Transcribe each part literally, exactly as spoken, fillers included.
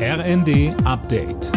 R N D Update.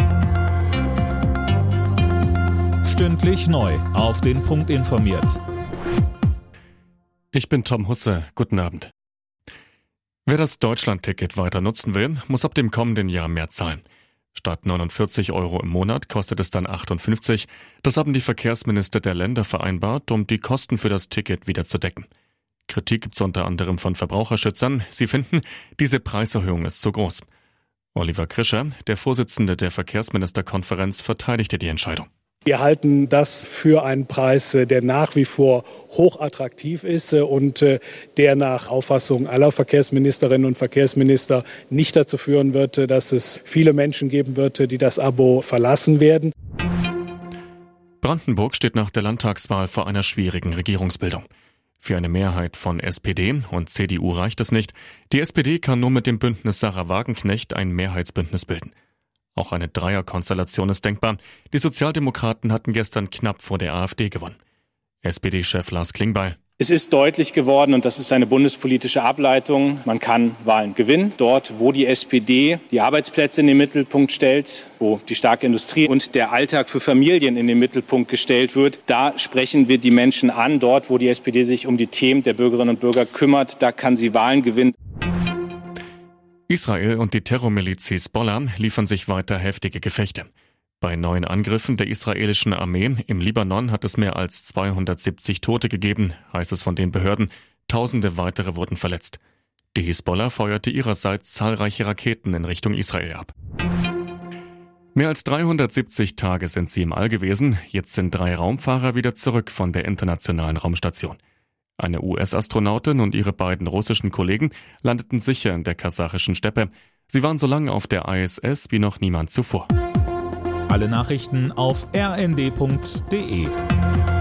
Stündlich neu auf den Punkt informiert. Ich bin Tom Husse. Guten Abend. Wer das Deutschland-Ticket weiter nutzen will, muss ab dem kommenden Jahr mehr zahlen. Statt neunundvierzig Euro im Monat kostet es dann achtundfünfzig. Das haben die Verkehrsminister der Länder vereinbart, um die Kosten für das Ticket wieder zu decken. Kritik gibt es unter anderem von Verbraucherschützern. Sie finden, diese Preiserhöhung ist zu groß. Oliver Krischer, der Vorsitzende der Verkehrsministerkonferenz, verteidigte die Entscheidung. Wir halten das für einen Preis, der nach wie vor hochattraktiv ist und der nach Auffassung aller Verkehrsministerinnen und Verkehrsminister nicht dazu führen wird, dass es viele Menschen geben wird, die das Abo verlassen werden. Brandenburg steht nach der Landtagswahl vor einer schwierigen Regierungsbildung. Für eine Mehrheit von S P D und C D U reicht es nicht. Die S P D kann nur mit dem Bündnis Sarah Wagenknecht ein Mehrheitsbündnis bilden. Auch eine Dreierkonstellation ist denkbar. Die Sozialdemokraten hatten gestern knapp vor der AfD gewonnen. S P D-Chef Lars Klingbeil. Es ist deutlich geworden, und das ist eine bundespolitische Ableitung, man kann Wahlen gewinnen. Dort, wo die S P D die Arbeitsplätze in den Mittelpunkt stellt, wo die starke Industrie und der Alltag für Familien in den Mittelpunkt gestellt wird, da sprechen wir die Menschen an. Dort, wo die S P D sich um die Themen der Bürgerinnen und Bürger kümmert, da kann sie Wahlen gewinnen. Israel und die Terrormiliz Hisbollah liefern sich weiter heftige Gefechte. Bei neuen Angriffen der israelischen Armee im Libanon hat es mehr als zweihundertsiebzig Tote gegeben, heißt es von den Behörden. Tausende weitere wurden verletzt. Die Hisbollah feuerte ihrerseits zahlreiche Raketen in Richtung Israel ab. Mehr als dreihundertsiebzig Tage sind sie im All gewesen. Jetzt sind drei Raumfahrer wieder zurück von der internationalen Raumstation. Eine U S-Astronautin und ihre beiden russischen Kollegen landeten sicher in der kasachischen Steppe. Sie waren so lange auf der I S S wie noch niemand zuvor. Alle Nachrichten auf r n d punkt d e.